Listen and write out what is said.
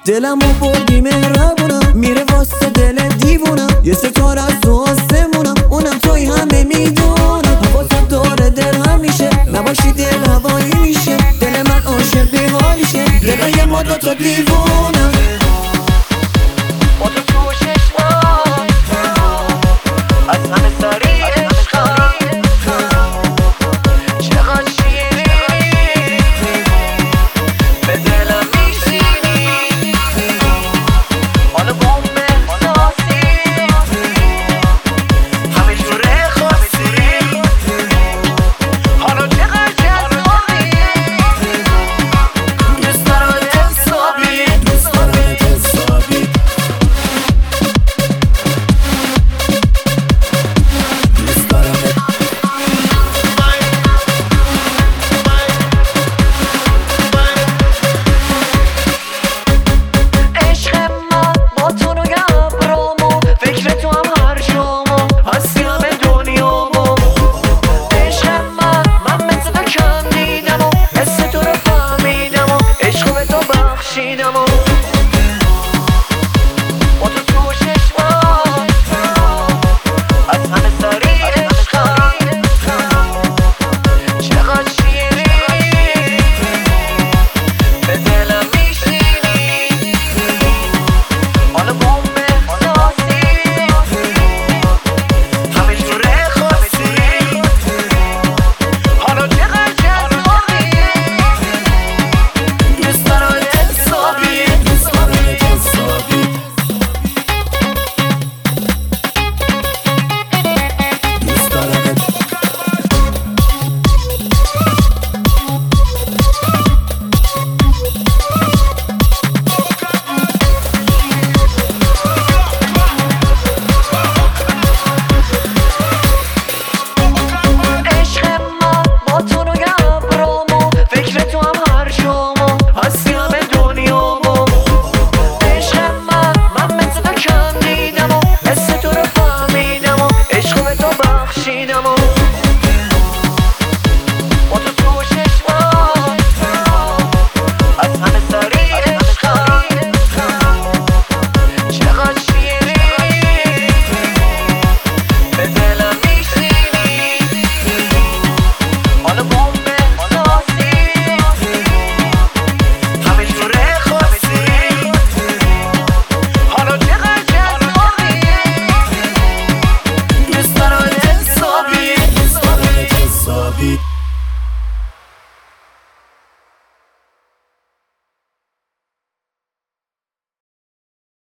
دلمو بردی مهربونم، میره واسه دل دیوونم، یه ستاره از تو آسمونم، اونم توی همه میدونم. حواسم داره دل همیشه، نباشی دل هوایی میشه، دل من عاشق بیحالیشه، دل ما دوتا دیوونم. با تو تو چشمام از همه سری عشقم چقدر شیرینی به دلم میشینی، حالا با اون احساسی همه جوره خاصی، حالا چقدر جذابی، دوست دارم حسابی، دوست دارم حسابی. She